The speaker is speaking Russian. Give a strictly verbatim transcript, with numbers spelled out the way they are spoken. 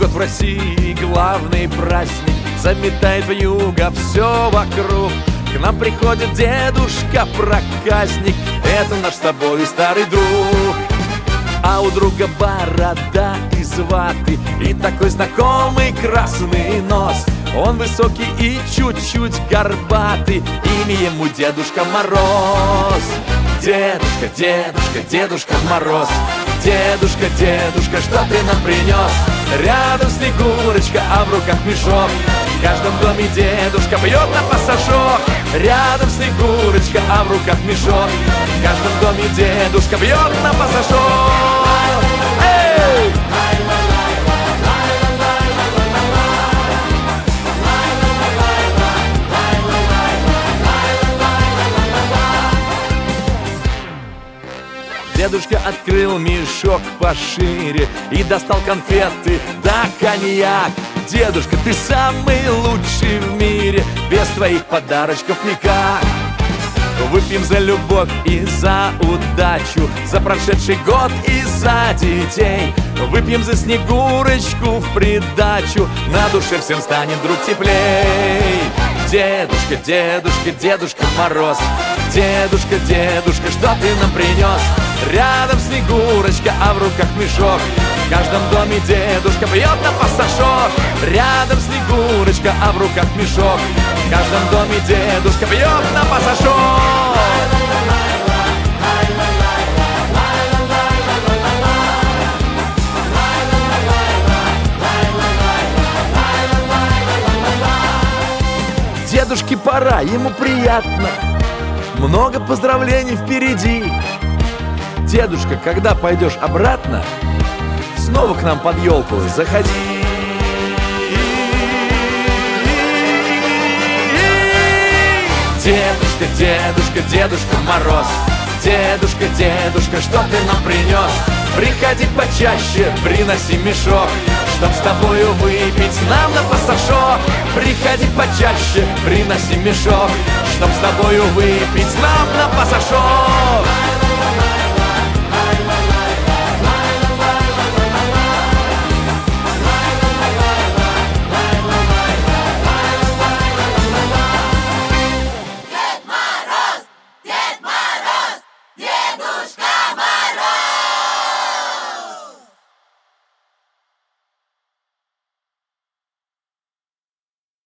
год в России главный праздник, заметает вьюга все вокруг. К нам приходит дедушка-проказник, это наш с тобой старый друг. А у друга борода из ваты и такой знакомый красный нос. Он высокий и чуть-чуть горбатый, имя ему Дедушка Мороз. Дедушка, дедушка, Дедушка Мороз, дедушка, дедушка, что ты нам принес? Рядом Снегурочка, а в руках мешок. В каждом доме дедушка бьет на пассажок. Рядом Снегурочка, а в руках мешок. В каждом доме дедушка бьет на пассажок. Эй! Дедушка открыл мешок пошире и достал конфеты да коньяк. Дедушка, ты самый лучший в мире, без твоих подарочков никак. Выпьем за любовь и за удачу, за прошедший год и за детей. Выпьем за Снегурочку в придачу, на душе всем станет вдруг теплей. Дедушка, дедушка, Дедушка Мороз, дедушка, дедушка, что ты нам принес? Рядом Снегурочка, а в руках мешок. В каждом доме дедушка бьет на пассажок. Рядом Снегурочка, а в руках мешок. В каждом доме дедушка бьет на пассажок. Дедушке пора, ему приятно, много поздравлений впереди. Дедушка, когда пойдешь обратно, снова к нам под елку заходи. Дедушка, дедушка, Дедушка Мороз, дедушка, дедушка, что ты нам принес? Приходи почаще, приноси мешок, чтоб с тобою выпить нам на пассажок. Приходи почаще, приноси мешок, чтоб с тобою выпить нам на пассажок.